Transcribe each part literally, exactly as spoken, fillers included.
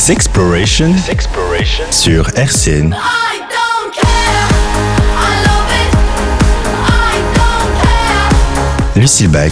Sexploration, Sexploration sur R C N. Lucille Bach.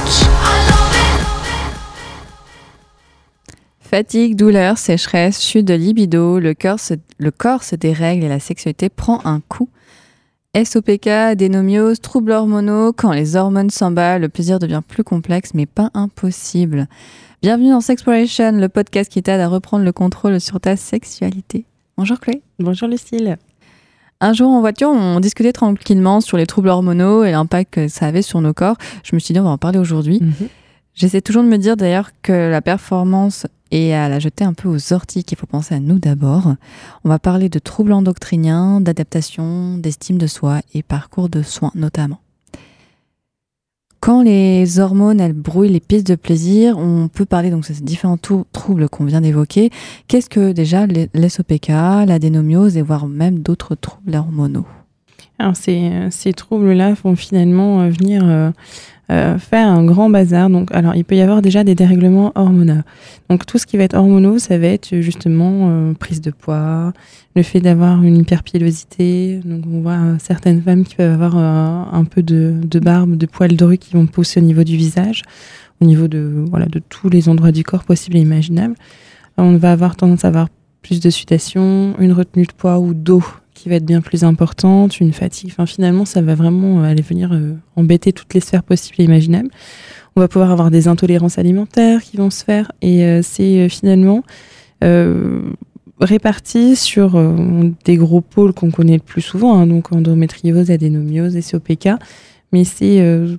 Fatigue, douleur, sécheresse, chute de libido, le corps, se, le corps se dérègle et la sexualité prend un coup. S O P K, adénomiose, troubles hormonaux, quand les hormones s'emballent, le plaisir devient plus complexe mais pas impossible. Bienvenue dans Sexploration, le podcast qui t'aide à reprendre le contrôle sur ta sexualité. Bonjour Chloé. Bonjour Lucille. Un jour en voiture, on discutait tranquillement sur les troubles hormonaux et l'impact que ça avait sur nos corps. Je me suis dit, on va en parler aujourd'hui. Mm-hmm. J'essaie toujours de me dire d'ailleurs que la performance est à la jeter un peu aux orties, qu'il faut penser à nous d'abord. On va parler de troubles endocriniens, d'adaptation, d'estime de soi et parcours de soins notamment. Quand les hormones elles brouillent les pistes de plaisir, on peut parler donc de ces différents trou- troubles qu'on vient d'évoquer. Qu'est-ce que déjà l'S O P K, l'adénomiose et voire même d'autres troubles hormonaux ? Alors ces, ces troubles-là vont finalement venir euh, euh, faire un grand bazar. Donc, alors il peut y avoir déjà des dérèglements hormonaux. Donc tout ce qui va être hormonaux, ça va être justement euh, prise de poids, le fait d'avoir une hyperpilosité. Donc on voit euh, certaines femmes qui peuvent avoir euh, un peu de, de barbe, de poils drus qui vont pousser au niveau du visage, au niveau de, voilà, de tous les endroits du corps possibles et imaginables. On va avoir tendance à avoir plus de sudation, une retenue de poids ou d'eau qui va être bien plus importante, une fatigue. Enfin, finalement, ça va vraiment aller venir euh, embêter toutes les sphères possibles et imaginables. On va pouvoir avoir des intolérances alimentaires qui vont se faire et euh, c'est euh, finalement euh, réparti sur euh, des gros pôles qu'on connaît le plus souvent, hein, donc endométriose, adénomiose, S O P K. Mais c'est euh,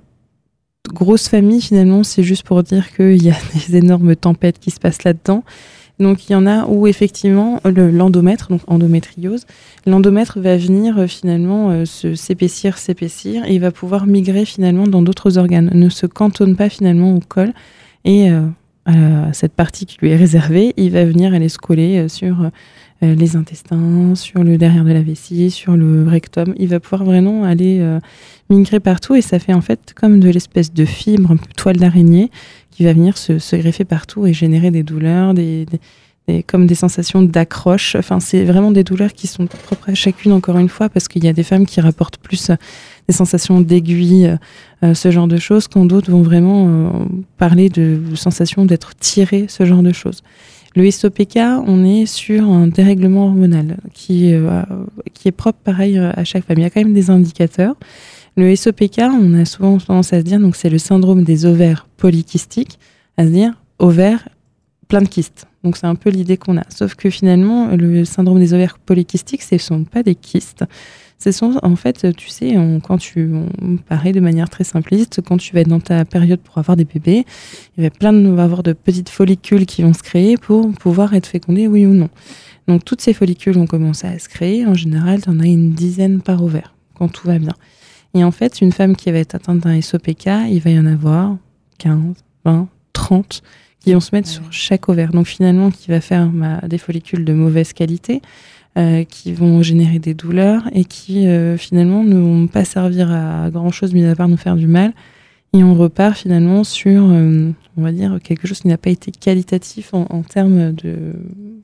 grosse famille, finalement, c'est juste pour dire qu'il y a des énormes tempêtes qui se passent là-dedans. Donc, il y en a où, effectivement, le, l'endomètre, donc endométriose, l'endomètre va venir euh, finalement euh, se, s'épaissir, s'épaissir, et il va pouvoir migrer finalement dans d'autres organes, ne se cantonne pas finalement au col, et euh, à cette partie qui lui est réservée, il va venir aller se coller euh, sur euh, les intestins, sur le derrière de la vessie, sur le rectum. Il va pouvoir vraiment aller euh, migrer partout, et ça fait en fait comme de l'espèce de fibre, un peu toile d'araignée, qui va venir se, se greffer partout et générer des douleurs, des, des, des, comme des sensations d'accroche. Enfin, c'est vraiment des douleurs qui sont propres à chacune, encore une fois, parce qu'il y a des femmes qui rapportent plus euh, des sensations d'aiguille, euh, ce genre de choses, quand d'autres vont vraiment euh, parler de, de sensations d'être tirées, ce genre de choses. Le S O P K, on est sur un dérèglement hormonal qui, euh, qui est propre, pareil, à chaque femme. Il y a quand même des indicateurs. Le S O P K, on a souvent tendance à se dire, donc c'est le syndrome des ovaires polykystiques, à se dire ovaires plein de kystes. Donc c'est un peu l'idée qu'on a. Sauf que finalement, le syndrome des ovaires polykystiques, ce ne sont pas des kystes. Ce sont, en fait, tu sais, on, quand tu, on paraît de manière très simpliste, quand tu vas être dans ta période pour avoir des bébés, il va plein de, on va avoir de petites follicules qui vont se créer pour pouvoir être fécondés, oui ou non. Donc toutes ces follicules vont commencer à se créer. En général, tu en as une dizaine par ovaire, quand tout va bien. Et en fait, une femme qui va être atteinte d'un S O P K, il va y en avoir quinze, vingt, trente qui vont se mettre ouais. sur chaque ovaire. Donc finalement, qui va faire bah, des follicules de mauvaise qualité, euh, qui vont générer des douleurs et qui euh, finalement ne vont pas servir à grand-chose, mis à part nous faire du mal. Et on repart finalement sur, euh, on va dire, quelque chose qui n'a pas été qualitatif en, en termes de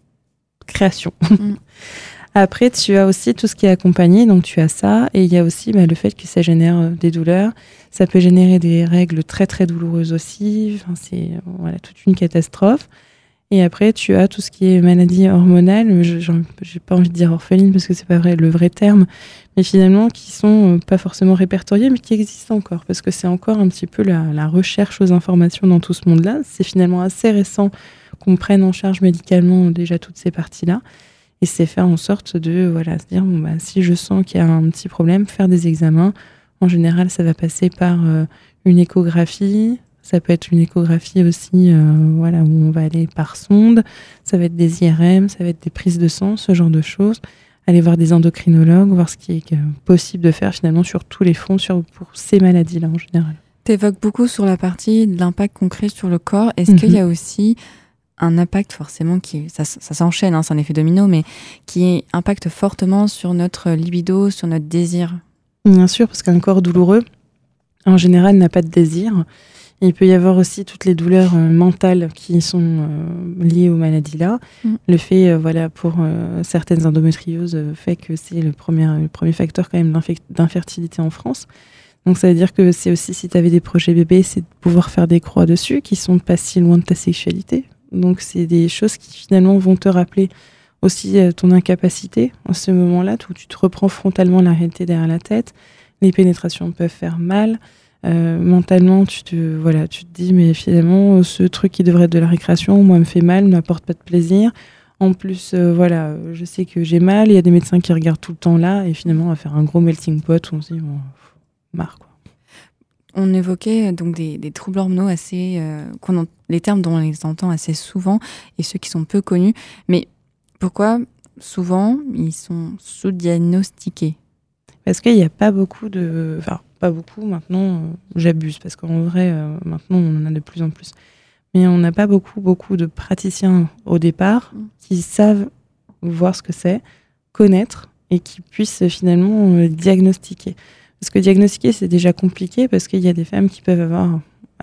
création. Mm. Après, tu as aussi tout ce qui est accompagné, donc tu as ça, et il y a aussi bah, le fait que ça génère des douleurs. Ça peut générer des règles très très douloureuses aussi. Enfin, c'est voilà, toute une catastrophe. Et après, tu as tout ce qui est maladie hormonale. Je, j'ai pas envie de dire orpheline parce que c'est pas vrai le vrai terme, mais finalement qui sont euh, pas forcément répertoriées, mais qui existent encore parce que c'est encore un petit peu la, la recherche aux informations dans tout ce monde-là. C'est finalement assez récent qu'on prenne en charge médicalement déjà toutes ces parties-là. Et c'est faire en sorte de voilà, se dire, bon, bah, si je sens qu'il y a un petit problème, faire des examens. En général, ça va passer par euh, une échographie. Ça peut être une échographie aussi euh, voilà, où on va aller par sonde. Ça va être des I R M, ça va être des prises de sang, ce genre de choses. Aller voir des endocrinologues, voir ce qui est possible de faire finalement sur tous les fronts sur, pour ces maladies-là en général. Tu évoques beaucoup sur la partie de l'impact concret sur le corps. Est-ce mm-hmm. qu'il y a aussi un impact forcément qui ça, ça s'enchaîne, hein, c'est un effet domino, mais qui impacte fortement sur notre libido, sur notre désir? Bien sûr, parce qu'un corps douloureux, en général, n'a pas de désir. Il peut y avoir aussi toutes les douleurs euh, mentales qui sont euh, liées aux maladies-là. Mm. Le fait, euh, voilà, pour euh, certaines endométrioses, euh, fait que c'est le premier, le premier facteur quand même d'infertilité en France. Donc ça veut dire que c'est aussi, si tu avais des projets bébés, c'est de pouvoir faire des croix dessus qui sont pas si loin de ta sexualité. Donc c'est des choses qui finalement vont te rappeler aussi euh, ton incapacité en ce moment-là, où tu te reprends frontalement la réalité derrière la tête. Les pénétrations peuvent faire mal. Euh, mentalement, tu te, voilà, tu te dis, mais finalement, ce truc qui devrait être de la récréation, moi, me fait mal, ne m'apporte pas de plaisir. En plus, euh, voilà, je sais que j'ai mal, il y a des médecins qui regardent tout le temps là, et finalement, on va faire un gros melting pot où on se dit, bon, marre, quoi. On évoquait donc des, des troubles hormonaux assez, euh, qu'on en, les termes dont on les entend assez souvent, et ceux qui sont peu connus. Mais pourquoi, souvent, ils sont sous-diagnostiqués ? Parce qu'il n'y a pas beaucoup de... Enfin, pas beaucoup, maintenant, euh, j'abuse, parce qu'en vrai, euh, maintenant, on en a de plus en plus. Mais on n'a pas beaucoup, beaucoup de praticiens au départ mmh. qui savent voir ce que c'est, connaître, et qui puissent finalement euh, diagnostiquer. Parce que diagnostiquer, c'est déjà compliqué, parce qu'il y a des femmes qui peuvent avoir,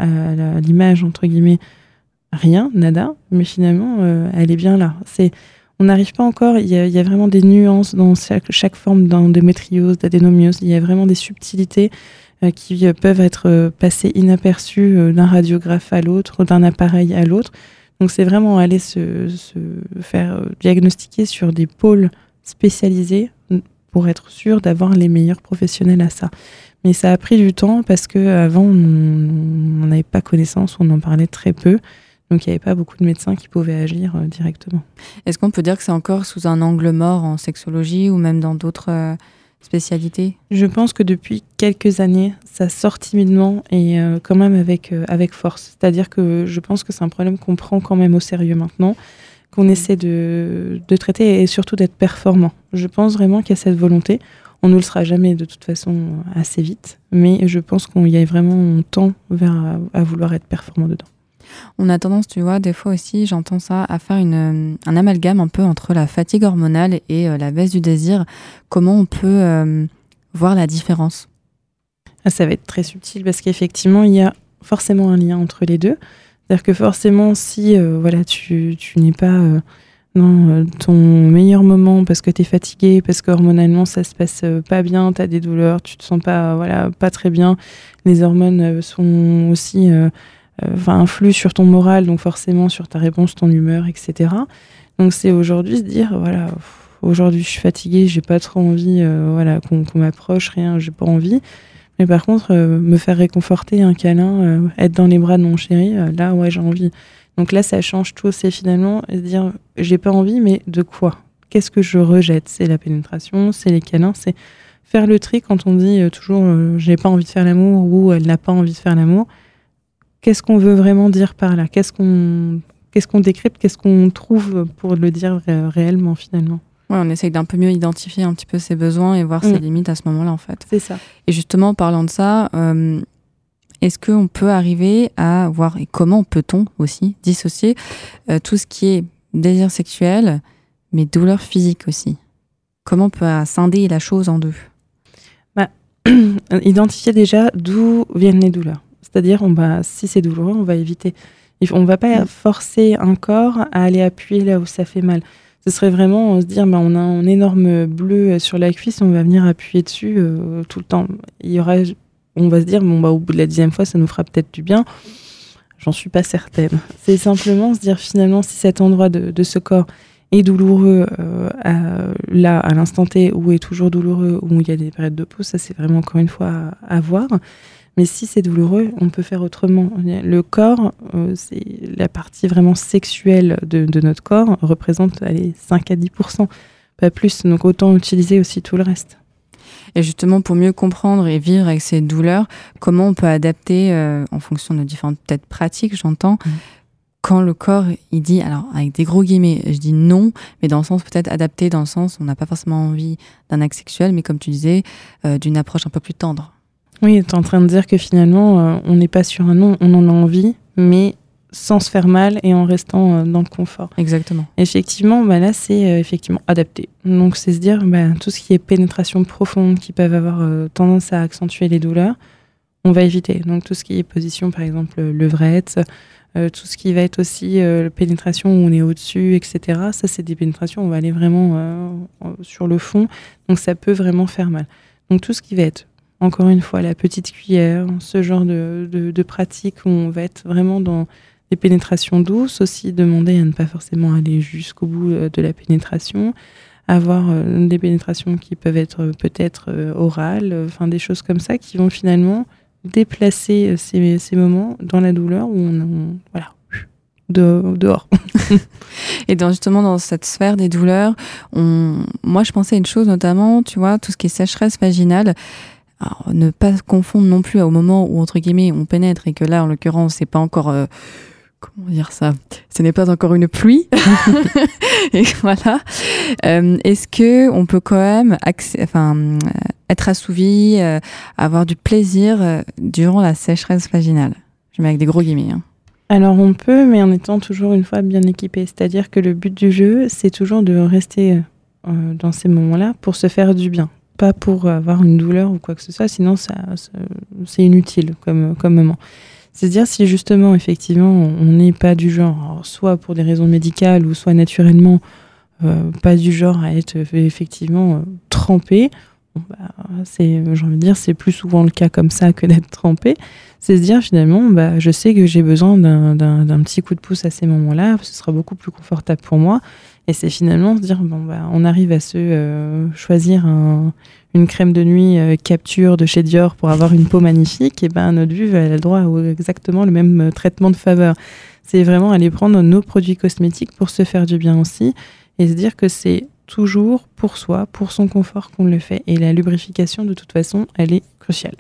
à l'image, entre guillemets, rien, nada, mais finalement, euh, elle est bien là. C'est... On n'arrive pas encore, il y, a, il y a vraiment des nuances dans chaque, chaque forme d'endométriose, d'adénomiose. Il y a vraiment des subtilités euh, qui euh, peuvent être euh, passées inaperçues euh, d'un radiographe à l'autre, d'un appareil à l'autre. Donc c'est vraiment aller se, se faire euh, diagnostiquer sur des pôles spécialisés pour être sûr d'avoir les meilleurs professionnels à ça. Mais ça a pris du temps parce qu'avant, on n'avait pas connaissance, on en parlait très peu. Donc, il n'y avait pas beaucoup de médecins qui pouvaient agir euh, directement. Est-ce qu'on peut dire que c'est encore sous un angle mort en sexologie ou même dans d'autres euh, spécialités ? Je pense que depuis quelques années, ça sort timidement et euh, quand même avec, euh, avec force. C'est-à-dire que je pense que c'est un problème qu'on prend quand même au sérieux maintenant, qu'on essaie de, de traiter et surtout d'être performant. Je pense vraiment qu'il y a cette volonté. On ne le sera jamais de toute façon assez vite, mais je pense qu'il y a vraiment un temps vers à, à vouloir être performant dedans. On a tendance, tu vois, des fois aussi, j'entends ça, à faire une, un amalgame un peu entre la fatigue hormonale et euh, la baisse du désir. Comment on peut euh, voir la différence ? Ah, ça va être très subtil parce qu'effectivement, il y a forcément un lien entre les deux. C'est-à-dire que forcément, si euh, voilà, tu, tu n'es pas euh, dans euh, ton meilleur moment parce que tu es fatigué, parce qu'hormonalement, ça se passe euh, pas bien, tu as des douleurs, tu te sens pas, euh, voilà, pas très bien, les hormones euh, sont aussi... Euh, Enfin, influe sur ton moral, donc forcément sur ta réponse, ton humeur, et cetera. Donc c'est aujourd'hui se dire, voilà, aujourd'hui je suis fatiguée, j'ai pas trop envie, euh, voilà, qu'on, qu'on m'approche, rien, j'ai pas envie. Mais par contre, euh, me faire réconforter, un câlin, euh, être dans les bras de mon chéri, euh, là, ouais, j'ai envie. Donc là, ça change tout, c'est finalement se dire, j'ai pas envie, mais de quoi ? Qu'est-ce que je rejette ? C'est la pénétration, c'est les câlins, c'est faire le tri quand on dit euh, toujours, euh, j'ai pas envie de faire l'amour ou elle n'a pas envie de faire l'amour. Qu'est-ce qu'on veut vraiment dire par là ? Qu'est-ce qu'on, qu'est-ce qu'on décrypte ? Qu'est-ce qu'on trouve pour le dire ré- réellement, finalement ? Ouais, on essaye d'un peu mieux identifier un petit peu ses besoins et voir mmh. ses limites à ce moment-là, en fait. C'est ça. Et justement, en parlant de ça, euh, est-ce qu'on peut arriver à voir, et comment peut-on aussi dissocier euh, tout ce qui est désir sexuel, mais douleur physique aussi ? Comment on peut scinder la chose en deux ? Bah, identifier déjà d'où viennent les douleurs. C'est-à-dire, on va, si c'est douloureux, on va éviter. On ne va pas forcer un corps à aller appuyer là où ça fait mal. Ce serait vraiment se dire, bah, on a un énorme bleu sur la cuisse, on va venir appuyer dessus euh, tout le temps. Il y aura, on va se dire, bon, bah, au bout de la dixième fois, ça nous fera peut-être du bien. J'en suis pas certaine. C'est simplement se dire, finalement, si cet endroit de, de ce corps est douloureux euh, à, là, à l'instant T, ou est toujours douloureux, ou il y a des périodes de pause, ça, c'est vraiment encore une fois à, à voir. Mais si c'est douloureux, on peut faire autrement. Le corps, euh, c'est la partie vraiment sexuelle de, de notre corps, représente allez, cinq à dix pour cent, pas plus. Donc autant utiliser aussi tout le reste. Et justement, pour mieux comprendre et vivre avec ces douleurs, comment on peut adapter, euh, en fonction de différentes peut-être pratiques, j'entends, mmh. quand le corps, il dit, alors avec des gros guillemets, je dis non, mais dans le sens peut-être adapté, dans le sens on n'a pas forcément envie d'un acte sexuel, mais comme tu disais, euh, d'une approche un peu plus tendre. Oui, tu es en train de dire que finalement, euh, on n'est pas sur un non, on en a envie, mais sans se faire mal et en restant euh, dans le confort. Exactement. Effectivement, bah là, c'est euh, effectivement adapté. Donc, c'est se dire, bah, tout ce qui est pénétration profonde, qui peuvent avoir euh, tendance à accentuer les douleurs, on va éviter. Donc tout ce qui est position, par exemple, levrette, euh, tout ce qui va être aussi euh, pénétration où on est au-dessus, et cetera. Ça, c'est des pénétrations, on va aller vraiment euh, sur le fond. Donc ça peut vraiment faire mal. Donc tout ce qui va être, encore une fois, la petite cuillère, ce genre de, de, de pratique où on va être vraiment dans des pénétrations douces, aussi demander à ne pas forcément aller jusqu'au bout de la pénétration, avoir euh, des pénétrations qui peuvent être euh, peut-être euh, orales, enfin euh, des choses comme ça qui vont finalement déplacer euh, ces, ces moments dans la douleur où on, on voilà, de, dehors. Et dans, justement dans cette sphère des douleurs, on, moi je pensais à une chose notamment, tu vois, tout ce qui est sécheresse vaginale. Alors, ne pas confondre non plus au moment où entre guillemets on pénètre et que là en l'occurrence c'est pas encore euh, comment dire ça, ce n'est pas encore une pluie. Et voilà. Euh, est-ce que on peut quand même accé- enfin, euh, être assouvi, euh, avoir du plaisir euh, durant la sécheresse vaginale? Je mets avec des gros guillemets. Hein. Alors on peut, mais en étant toujours une fois bien équipé. C'est-à-dire que le but du jeu, c'est toujours de rester euh, dans ces moments-là pour se faire du bien. Pas pour avoir une douleur ou quoi que ce soit, sinon ça, ça, c'est inutile comme, comme moment. C'est-à-dire si justement, effectivement, on n'est pas du genre, alors, soit pour des raisons médicales ou soit naturellement, euh, pas du genre à être effectivement euh, trempé, bon, bah, c'est, j'ai envie de dire, c'est plus souvent le cas comme ça que d'être trempé. C'est se dire finalement, bah, je sais que j'ai besoin d'un, d'un, d'un petit coup de pouce à ces moments-là, ce sera beaucoup plus confortable pour moi. Et c'est finalement se dire, bon, bah, on arrive à se euh, choisir un, une crème de nuit euh, Capture de chez Dior pour avoir une peau magnifique, et ben notre vulve elle a le droit à exactement le même euh, traitement de faveur. C'est vraiment aller prendre nos produits cosmétiques pour se faire du bien aussi, et se dire que c'est toujours pour soi, pour son confort qu'on le fait. Et la lubrification, de toute façon, elle est cruciale.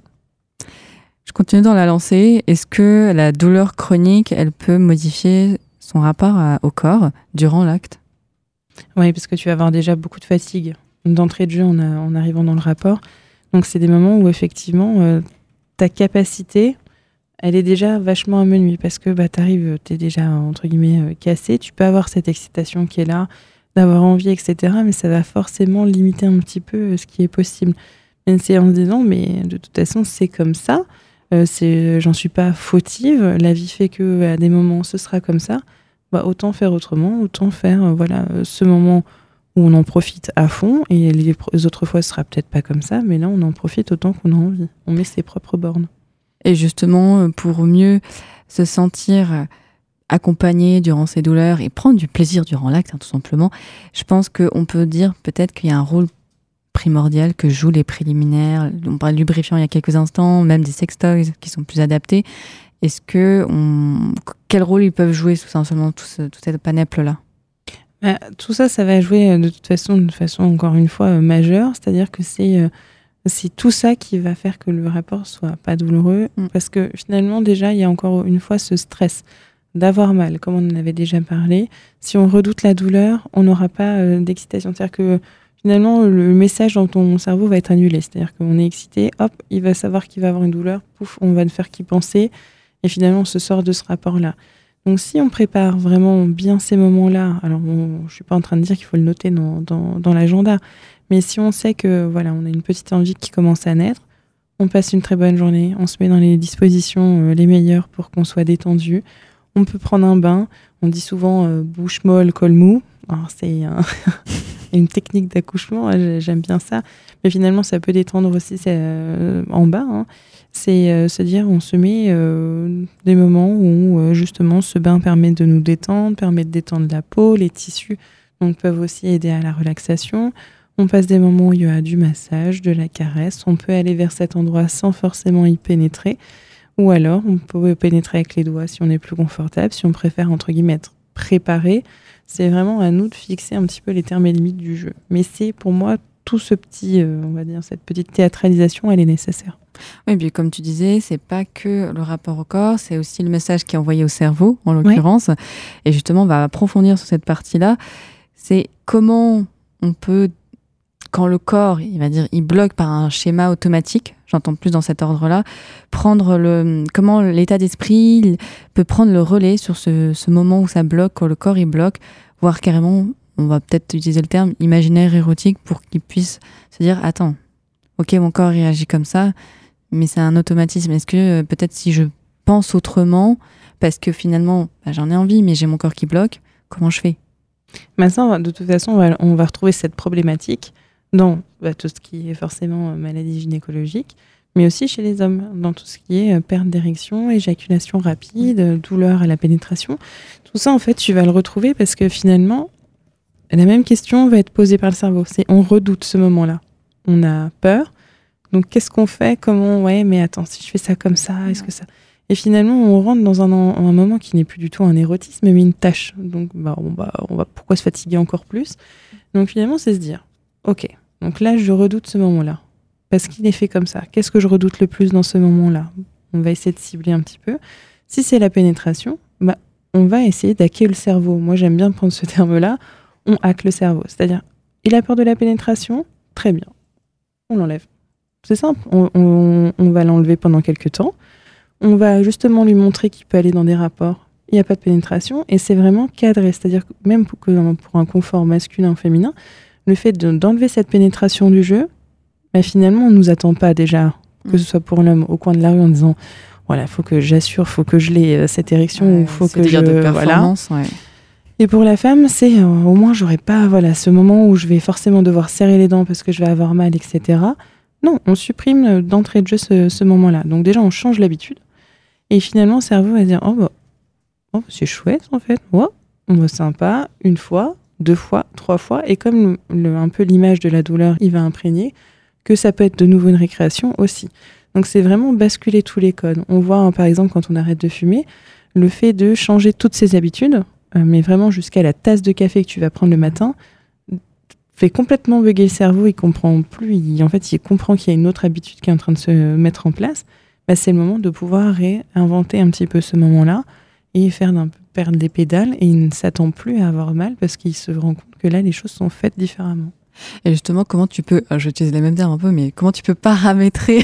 Je continue dans la lancée. Est-ce que la douleur chronique, elle peut modifier son rapport à, au corps durant l'acte ? Oui, parce que tu vas avoir déjà beaucoup de fatigue d'entrée de jeu en, a, en arrivant dans le rapport. Donc, c'est des moments où, effectivement, euh, ta capacité, elle est déjà vachement amenuée parce que bah, tu arrives, tu es déjà, entre guillemets, euh, cassé. Tu peux avoir cette excitation qui est là, d'avoir envie, et cetera. Mais ça va forcément limiter un petit peu euh, ce qui est possible. Mais c'est en se disant, mais de toute façon, c'est comme ça. Euh, c'est, j'en suis pas fautive. La vie fait que à des moments, ce sera comme ça. Bah, autant faire autrement, autant faire euh, voilà, euh, ce moment où on en profite à fond, et les, les autres fois ce sera peut-être pas comme ça, mais là on en profite autant qu'on a envie. On met ses propres bornes. Et justement, pour mieux se sentir accompagné durant ces douleurs et prendre du plaisir durant l'acte, hein, tout simplement, je pense qu'on peut dire peut-être qu'il y a un rôle primordial que jouent les préliminaires. On parlait de lubrifiant il y a quelques instants, même des sextoys qui sont plus adaptés. Est-ce que on... quel rôle ils peuvent jouer tout simplement tout, ce, tout cette panoplie-là? Bah, tout ça, ça va jouer de toute façon, de façon encore une fois euh, majeure, c'est-à-dire que c'est euh, c'est tout ça qui va faire que le rapport soit pas douloureux, mm. parce que finalement déjà il y a encore une fois ce stress d'avoir mal, comme on en avait déjà parlé. Si on redoute la douleur, on n'aura pas euh, d'excitation, c'est-à-dire que finalement le message dans ton cerveau va être annulé, c'est-à-dire qu'on est excité, hop, il va savoir qu'il va avoir une douleur, pouf, on va ne faire qu'y penser. Et finalement, on se sort de ce rapport-là. Donc, si on prépare vraiment bien ces moments-là, alors on, je ne suis pas en train de dire qu'il faut le noter dans, dans, dans l'agenda, mais si on sait que voilà, on a une petite envie qui commence à naître, on passe une très bonne journée, on se met dans les dispositions euh, les meilleures pour qu'on soit détendu. On peut prendre un bain. On dit souvent euh, bouche molle, col mou. Alors, c'est un une technique d'accouchement, j'aime bien ça. Mais finalement, ça peut détendre aussi euh, en bas. Hein. C'est euh, se dire, on se met euh, des moments où euh, justement ce bain permet de nous détendre, permet de détendre la peau, les tissus, donc peuvent aussi aider à la relaxation. On passe des moments où il y a du massage, de la caresse. On peut aller vers cet endroit sans forcément y pénétrer. Ou alors, on peut pénétrer avec les doigts si on est plus confortable, si on préfère, entre guillemets, être préparé. C'est vraiment à nous de fixer un petit peu les termes et limites du jeu. Mais c'est, pour moi, tout ce petit, euh, on va dire, cette petite théâtralisation, elle est nécessaire. Oui, et puis comme tu disais, c'est pas que le rapport au corps, c'est aussi le message qui est envoyé au cerveau, en l'occurrence. Oui. Et justement, on va approfondir sur cette partie-là. C'est comment on peut, quand le corps, il va dire, il bloque par un schéma automatique, j'entends plus dans cet ordre-là, prendre le, comment l'état d'esprit peut prendre le relais sur ce, ce moment où ça bloque, quand le corps il bloque, voire carrément, on va peut-être utiliser le terme imaginaire érotique pour qu'il puisse se dire, attends, ok, mon corps réagit comme ça, mais c'est un automatisme. Est-ce que euh, peut-être si je pense autrement, parce que finalement, bah, j'en ai envie, mais j'ai mon corps qui bloque, comment je fais ? Maintenant, de toute façon, on va, on va retrouver cette problématique dans bah, tout ce qui est forcément euh, maladie gynécologique, mais aussi chez les hommes, dans tout ce qui est euh, perte d'érection, éjaculation rapide, euh, douleur à la pénétration. Tout ça, en fait, tu vas le retrouver parce que finalement, la même question va être posée par le cerveau. C'est on redoute ce moment-là. On a peur. Donc, qu'est-ce qu'on fait ? Comment ? Ouais, mais attends, si je fais ça comme ça, est-ce que ça... Et finalement, on rentre dans un, un moment qui n'est plus du tout un érotisme, mais une tâche. Donc, bah, on va, on va, pourquoi se fatiguer encore plus ? Donc, finalement, c'est se dire, ok, donc là, je redoute ce moment-là. Parce qu'il est fait comme ça. Qu'est-ce que je redoute le plus dans ce moment-là ? On va essayer de cibler un petit peu. Si c'est la pénétration, bah, on va essayer d'hacker le cerveau. Moi, j'aime bien prendre ce terme-là. On hack le cerveau. C'est-à-dire, il a peur de la pénétration ? Très bien. On l'enlève. C'est simple. On, on, on va l'enlever pendant quelques temps. On va justement lui montrer qu'il peut aller dans des rapports. Il n'y a pas de pénétration. Et c'est vraiment cadré. C'est-à-dire que même pour, que, pour un confort masculin ou féminin, le fait de, d'enlever cette pénétration du jeu, bah, finalement, on ne nous attend pas déjà, que mmh. ce soit pour l'homme au coin de la rue en disant voilà, il faut que j'assure, il faut que je l'ai cette érection, ouais, ou faut que je... de performance, voilà. Ouais. Et pour la femme, c'est euh, au moins, j'aurai pas voilà, ce moment où je vais forcément devoir serrer les dents parce que je vais avoir mal, et cetera. Non, on supprime d'entrée de jeu ce, ce moment-là. Donc déjà, on change l'habitude. Et finalement, le cerveau va dire, oh, bah, oh c'est chouette en fait, oh, oh, sympa, une fois, deux fois, trois fois. Et comme le, le, un peu l'image de la douleur, il va imprégner que ça peut être de nouveau une récréation aussi. Donc c'est vraiment basculer tous les codes. On voit hein, par exemple quand on arrête de fumer, le fait de changer toutes ses habitudes, euh, mais vraiment jusqu'à la tasse de café que tu vas prendre le matin, fait complètement bugger le cerveau, il comprend plus, il, en fait il comprend qu'il y a une autre habitude qui est en train de se mettre en place. Bah, c'est le moment de pouvoir réinventer un petit peu ce moment-là et faire d'un peu perdre des pédales, et il ne s'attend plus à avoir mal parce qu'il se rend compte que là les choses sont faites différemment. Et justement, comment tu peux, je vais utiliser les mêmes termes un peu, mais comment tu peux paramétrer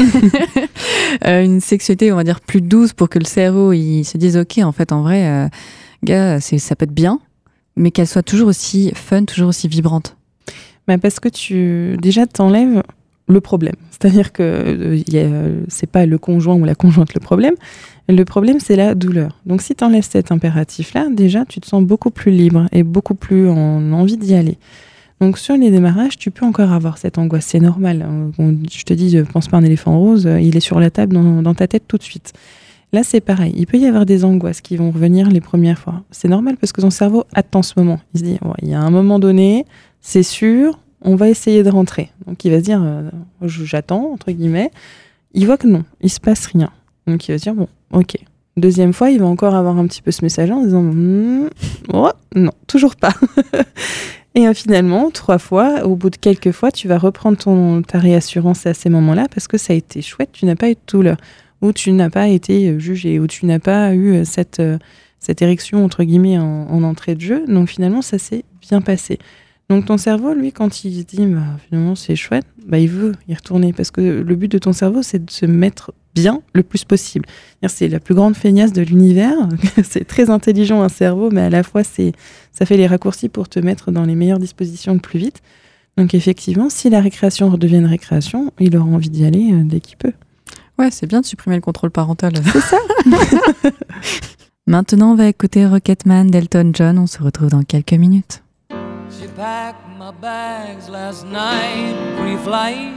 une sexualité, on va dire, plus douce pour que le cerveau il se dise, ok, en fait, en vrai, euh, gars, c'est, ça peut être bien, mais qu'elle soit toujours aussi fun, toujours aussi vibrante. Bah parce que tu, déjà, t'enlèves le problème. C'est-à-dire que euh, y a, c'est pas le conjoint ou la conjointe le problème. Le problème, c'est la douleur. Donc, si t'enlèves cet impératif-là, déjà, tu te sens beaucoup plus libre et beaucoup plus en envie d'y aller. Donc, sur les démarrages, tu peux encore avoir cette angoisse. C'est normal. Je te dis, pense pas à un éléphant rose, il est sur la table dans, dans ta tête tout de suite. Là, c'est pareil. Il peut y avoir des angoisses qui vont revenir les premières fois. C'est normal parce que ton cerveau attend ce moment. Il se dit, ouais, il y a un moment donné, c'est sûr, on va essayer de rentrer. Donc, il va se dire, euh, j'attends, entre guillemets. Il voit que non, il se passe rien. Donc, il va se dire, bon, ok. Deuxième fois, il va encore avoir un petit peu ce message en disant, mmm, oh, non, toujours pas. Et euh, finalement, trois fois, au bout de quelques fois, tu vas reprendre ton, ta réassurance à ces moments-là parce que ça a été chouette, tu n'as pas eu de douleur, ou tu n'as pas été jugé, ou tu n'as pas eu cette, euh, cette érection, entre guillemets, en, en entrée de jeu. Donc finalement, ça s'est bien passé. Donc ton cerveau, lui, quand il se dit bah, finalement c'est chouette, bah, il veut y retourner parce que le but de ton cerveau, c'est de se mettre bien le plus possible. C'est la plus grande feignasse de l'univers. C'est très intelligent un cerveau, mais à la fois c'est, ça fait les raccourcis pour te mettre dans les meilleures dispositions le plus vite. Donc effectivement, si la récréation redevient une récréation, il aura envie d'y aller dès qu'il peut. Ouais, c'est bien de supprimer le contrôle parental. C'est ça. Maintenant, on va écouter Rocketman d'Elton John. On se retrouve dans quelques minutes. She packed my bags last night, pre-flight.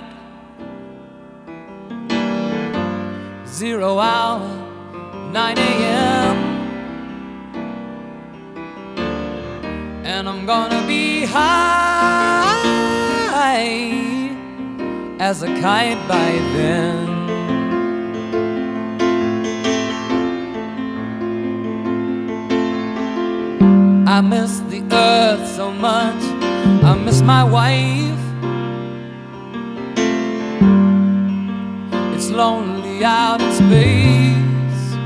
Zero hour, nine a.m. And I'm gonna be high as a kite by then. I miss the earth so much, I miss my wife. It's lonely out in space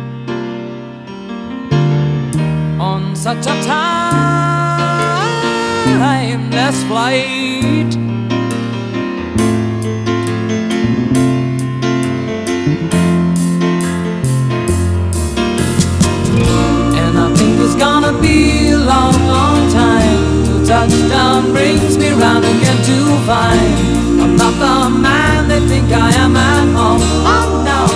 on such a timeless flight. And I think it's gonna be a long, long time till touchdown brings me round again to find I'm not the man they think I am at home. Oh no,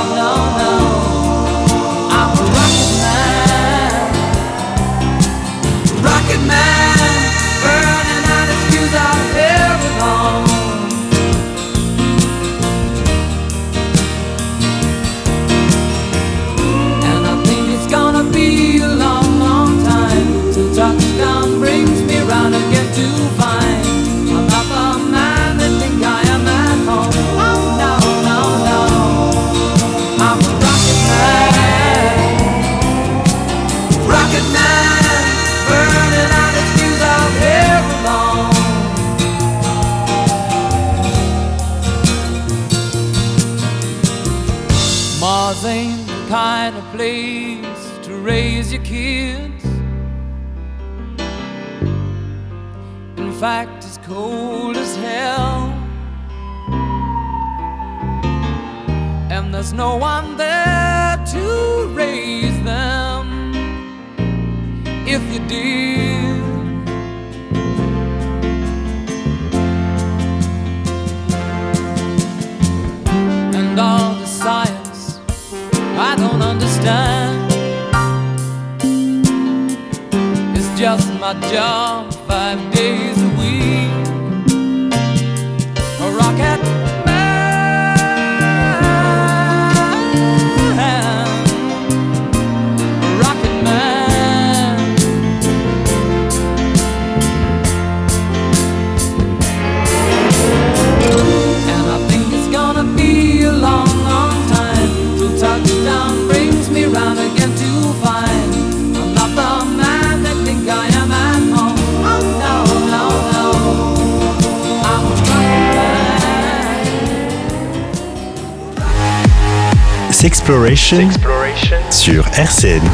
rocket man, burning out its fuse out here alone. Mars ain't the kind of place to raise your kids. In fact, it's cold as hell, and there's no one there to raise them if you did. And all the science I don't understand, it's just my job five days a week. A rocket touchdown brings me round again to find I'm not the man they think I am at home. Oh no, no, no, I'm a man. Sexploration, Sexploration sur R C N.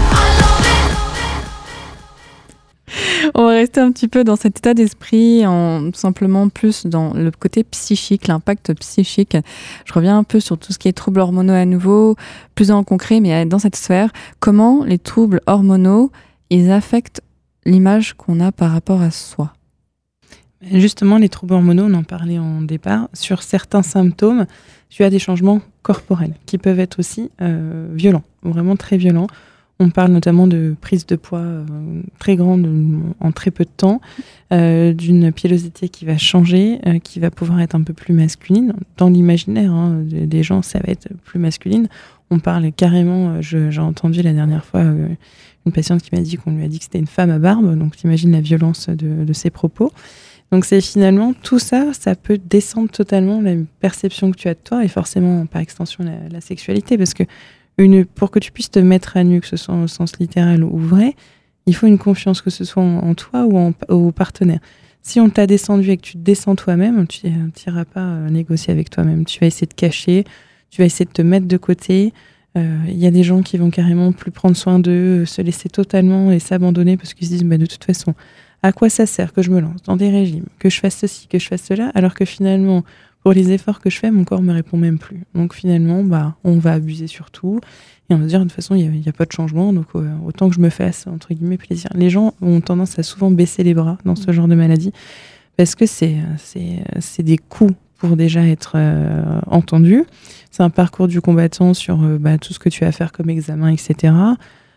On va rester un petit peu dans cet état d'esprit, en simplement plus dans le côté psychique, l'impact psychique. Je reviens un peu sur tout ce qui est troubles hormonaux à nouveau, plus en concret, mais dans cette sphère, comment les troubles hormonaux, ils affectent l'image qu'on a par rapport à soi. Justement, les troubles hormonaux, on en parlait en départ, sur certains symptômes, tu as des changements corporels qui peuvent être aussi euh, violents, vraiment très violents. On parle notamment de prise de poids euh, très grande en très peu de temps, euh, d'une pilosité qui va changer, euh, qui va pouvoir être un peu plus masculine. Dans l'imaginaire hein, des, des gens, ça va être plus masculine. On parle carrément, euh, je, j'ai entendu la dernière fois euh, une patiente qui m'a dit qu'on lui a dit que c'était une femme à barbe, donc t'imagines la violence de, de ses propos. Donc c'est finalement tout ça, ça peut descendre totalement la perception que tu as de toi et forcément par extension la, la sexualité, parce que Une, pour que tu puisses te mettre à nu, que ce soit au sens littéral ou vrai, il faut une confiance, que ce soit en, en toi ou en, au partenaire. Si on t'a descendu et que tu te descends toi-même, tu n'iras pas négocier avec toi-même. Tu vas essayer de cacher, tu vas essayer de te mettre de côté. Il euh, y a des gens qui vont carrément plus prendre soin d'eux, se laisser totalement et s'abandonner parce qu'ils se disent bah, de toute façon, à quoi ça sert que je me lance dans des régimes, que je fasse ceci, que je fasse cela, alors que finalement... Pour les efforts que je fais, mon corps me répond même plus. Donc finalement, bah, on va abuser sur tout. Et on va se dire, de toute façon, il n'y a, a pas de changement. Donc euh, autant que je me fasse, entre guillemets, plaisir. Les gens ont tendance à souvent baisser les bras dans ce genre de maladie. Parce que c'est, c'est, c'est des coups pour déjà être euh, entendus. C'est un parcours du combattant sur euh, bah, tout ce que tu as à faire comme examen, et cetera.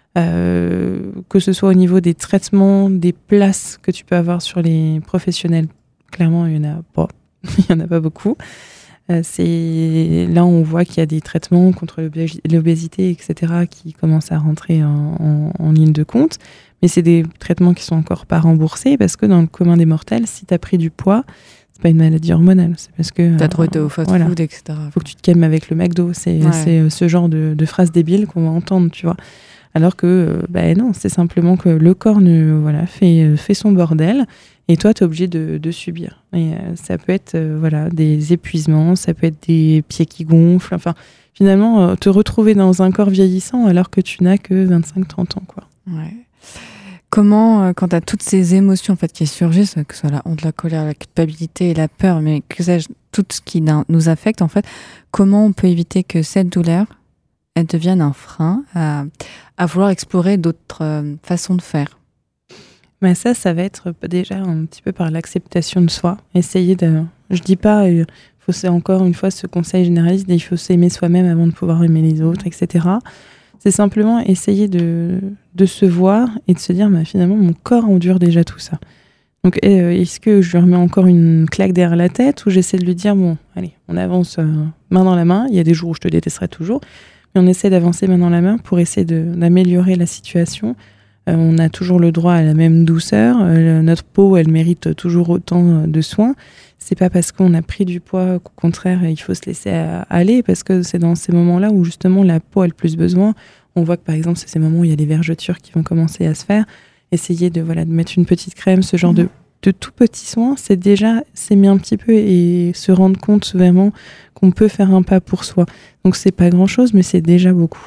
Euh, que ce soit au niveau des traitements, des places que tu peux avoir sur les professionnels. Clairement, il y en a pas. Il n'y en a pas beaucoup. Euh, c'est... Là, on voit qu'il y a des traitements contre l'obé- l'obésité, et cetera, qui commencent à rentrer en, en, en ligne de compte. Mais c'est des traitements qui sont encore pas remboursés parce que dans le commun des mortels, si tu as pris du poids, c'est pas une maladie hormonale. C'est parce que... Tu as trop été au fast-food, voilà. et cetera. Faut que tu te calmes avec le McDo. C'est, ouais. c'est ce genre de, de phrases débiles qu'on va entendre, tu vois. Alors que, euh, bah non, c'est simplement que le corps ne, voilà, fait, fait son bordel. Et toi, tu es obligé de, de subir. Et euh, ça peut être euh, voilà, des épuisements, ça peut être des pieds qui gonflent. Enfin, finalement, euh, te retrouver dans un corps vieillissant alors que tu n'as que vingt-cinq trente ans. Quoi. Ouais. Comment, euh, quand tu as toutes ces émotions en fait, qui surgissent, que ce soit la honte, la colère, la culpabilité et la peur, mais que sais-je, tout ce qui nous affecte, en fait, comment on peut éviter que cette douleur, elle devienne un frein à, à vouloir explorer d'autres euh, façons de faire? Mais ça, ça va être déjà un petit peu par l'acceptation de soi. Essayer de... Je dis pas, il faut c'est encore une fois ce conseil généraliste, il faut s'aimer soi-même avant de pouvoir aimer les autres, et cetera. C'est simplement essayer de, de se voir et de se dire, bah, finalement, mon corps endure déjà tout ça. Donc, est-ce que je lui remets encore une claque derrière la tête ou j'essaie de lui dire, bon, allez, on avance euh, main dans la main. Il y a des jours où je te détesterai toujours, mais on essaie d'avancer main dans la main pour essayer de, d'améliorer la situation. Euh, on a toujours le droit à la même douceur. Euh, notre peau, elle mérite toujours autant de soins. C'est pas parce qu'on a pris du poids qu'au contraire, il faut se laisser aller, parce que c'est dans ces moments-là où justement la peau a le plus besoin. on voit que par exemple, c'est ces moments où il y a les vergetures qui vont commencer à se faire. Essayer de, voilà, de mettre une petite crème, ce genre mmh. de, de tout petits soins, c'est déjà s'aimer un petit peu et se rendre compte vraiment qu'on peut faire un pas pour soi. Donc c'est pas grand-chose, mais c'est déjà beaucoup.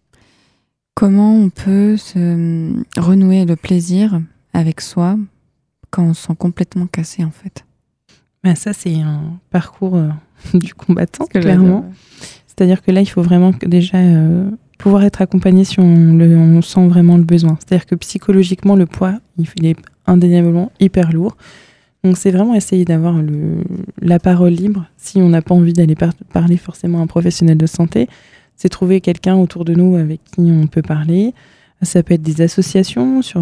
Comment on peut se renouer le plaisir avec soi quand on se sent complètement cassé en fait? Ben ça, c'est un parcours euh, du combattant, clairement. C'est-à-dire que là, il faut vraiment déjà euh, pouvoir être accompagné si on, le, on sent vraiment le besoin. C'est-à-dire que psychologiquement, le poids, il est indéniablement hyper lourd. Donc, c'est vraiment essayer d'avoir le, la parole libre. Si on n'a pas envie d'aller par- parler forcément à un professionnel de santé, c'est trouver quelqu'un autour de nous avec qui on peut parler. Ça peut être des associations sur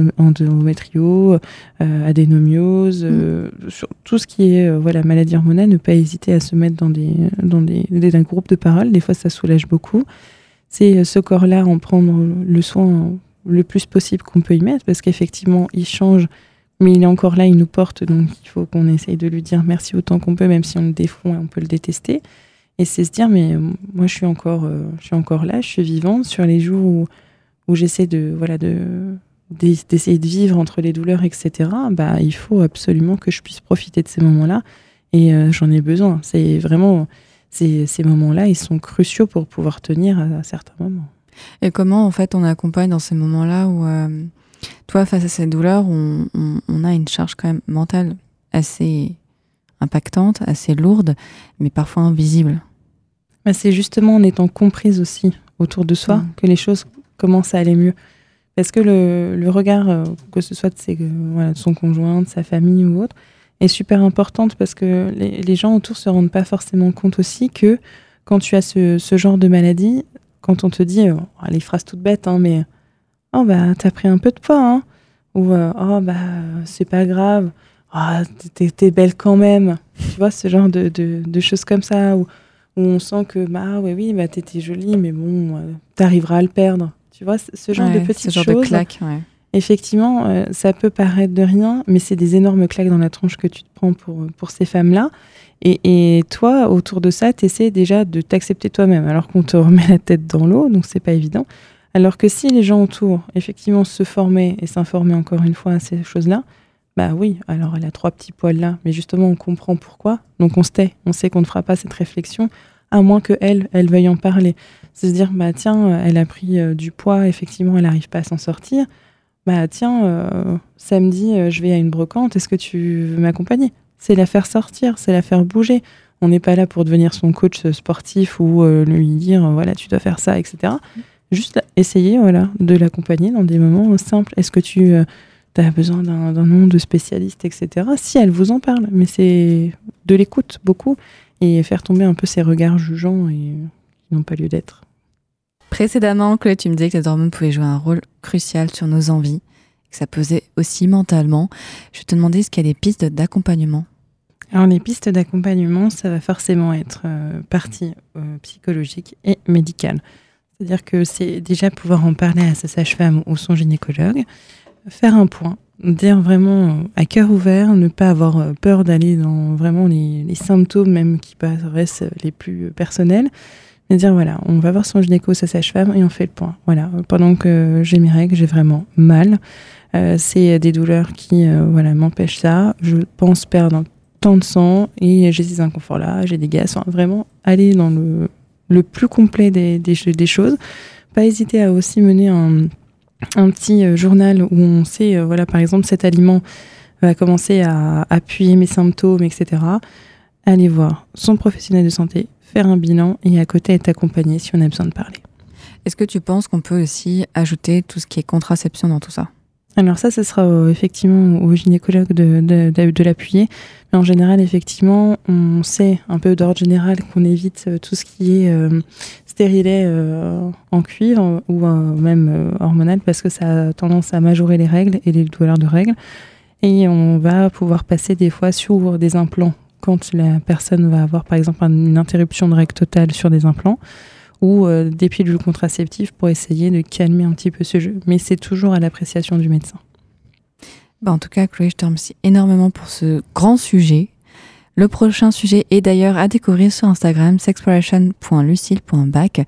endométrio, euh, adénomiose, euh, mmh. sur tout ce qui est euh, voilà, maladie hormonale, ne pas hésiter à se mettre dans des, dans des, des, des groupes de parole. Des fois, ça soulage beaucoup. C'est ce corps-là, en prendre le soin le plus possible qu'on peut y mettre, parce qu'effectivement, il change, mais il est encore là, il nous porte, donc il faut qu'on essaye de lui dire merci autant qu'on peut, même si on le défend et on peut le détester. Et c'est se dire, mais moi, je suis encore, euh, je suis encore là, je suis vivante sur les jours où où j'essaie de, voilà, de, d'essayer de vivre entre les douleurs, et cetera, bah, il faut absolument que je puisse profiter de ces moments-là. Et euh, j'en ai besoin. C'est vraiment, c'est, ces moments-là, ils sont cruciaux pour pouvoir tenir à, à certains moments. Et comment, en fait, on accompagne dans ces moments-là où, euh, toi, face à ces douleurs, on, on, on a une charge quand même mentale assez impactante, assez lourde, mais parfois invisible. Bah, c'est justement en étant comprise aussi autour de soi mmh. que les choses commence à aller mieux. Parce que le, le regard, euh, que ce soit de, ses, euh, voilà, de son conjoint, de sa famille ou autre, est super importante parce que les, les gens autour ne se rendent pas forcément compte aussi que quand tu as ce, ce genre de maladie, quand on te dit, euh, les phrases toutes bêtes, hein, mais « Oh, bah, t'as pris un peu de poids, hein » ou euh, « Oh, bah, c'est pas grave, oh, t'es, t'es belle quand même », tu vois, ce genre de, de, de choses comme ça, où, où on sent que, bah, ouais, oui, bah, t'étais jolie, mais bon, euh, t'arriveras à le perdre. Tu vois, ce genre ouais, de petites ce genre choses, de claques, ouais. Effectivement, euh, ça peut paraître de rien, mais c'est des énormes claques dans la tronche que tu te prends pour, pour ces femmes-là. Et, et toi, autour de ça, tu essaies déjà de t'accepter toi-même, alors qu'on te remet la tête dans l'eau, donc c'est pas évident. Alors que si les gens autour, effectivement, se formaient et s'informaient encore une fois à ces choses-là, bah oui, alors elle a trois petits poils là, mais justement, on comprend pourquoi, donc on se tait, on sait qu'on ne fera pas cette réflexion, à moins qu'elle, elle veuille en parler. C'est se dire, bah tiens, elle a pris euh, du poids, effectivement, elle n'arrive pas à s'en sortir. Bah tiens, euh, samedi, euh, je vais à une brocante, est-ce que tu veux m'accompagner ? C'est la faire sortir, c'est la faire bouger. On n'est pas là pour devenir son coach sportif ou euh, lui dire, euh, voilà, tu dois faire ça, et cetera. Juste là, essayer, voilà, de l'accompagner dans des moments simples. Est-ce que tu euh, as besoin d'un, d'un nom de spécialiste, et cetera. Si elle vous en parle, mais c'est de l'écoute, beaucoup, et faire tomber un peu ces regards jugeants et qui n'ont pas lieu d'être. Précédemment, Chloé, tu me disais que les hormones pouvaient jouer un rôle crucial sur nos envies, que ça pesait aussi mentalement. Je te demandais, est-ce qu'il y a des pistes d'accompagnement ? Alors, les pistes d'accompagnement, ça va forcément être euh, partie euh, psychologique et médicale. C'est-à-dire que c'est déjà pouvoir en parler à sa sage-femme ou son gynécologue, faire un point, dire vraiment à cœur ouvert, ne pas avoir peur d'aller dans vraiment les, les symptômes même qui paraissent les plus personnels, mais dire voilà, on va voir son gynéco, sa sage-femme et on fait le point. Voilà, pendant que j'ai mes règles, j'ai vraiment mal. Euh, c'est des douleurs qui euh, voilà, m'empêchent ça. Je pense perdre tant de sang et j'ai ces inconforts-là, j'ai des gaz. Enfin, vraiment aller dans le, le plus complet des, des, des choses. Pas hésiter à aussi mener un, un petit journal où on sait, euh, voilà, par exemple, cet aliment va commencer à appuyer mes symptômes, et cetera. Aller voir son professionnel de santé, faire un bilan et à côté être accompagné si on a besoin de parler. Est-ce que tu penses qu'on peut aussi ajouter tout ce qui est contraception dans tout ça ? Alors ça, ce sera euh, effectivement au gynécologue de, de, de, de l'appuyer. Mais en général, effectivement, on sait un peu d'ordre général qu'on évite euh, tout ce qui est euh, stérilet euh, en cuivre ou euh, même euh, hormonal parce que ça a tendance à majorer les règles et les douleurs de règles. Et on va pouvoir passer des fois sur des implants quand la personne va avoir par exemple une interruption de règles totale sur des implants ou euh, des pilules contraceptives pour essayer de calmer un petit peu ce jeu. Mais c'est toujours à l'appréciation du médecin. Bah en tout cas, Chloé, je te remercie énormément pour ce grand sujet. Le prochain sujet est d'ailleurs à découvrir sur Instagram, sexploration point lucille point bac.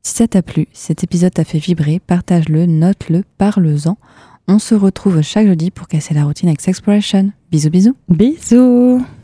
Si ça t'a plu, si cet épisode t'a fait vibrer, partage-le, note-le, parle-en. On se retrouve chaque jeudi pour casser la routine avec Sexploration. Bisous bisous. Bisous.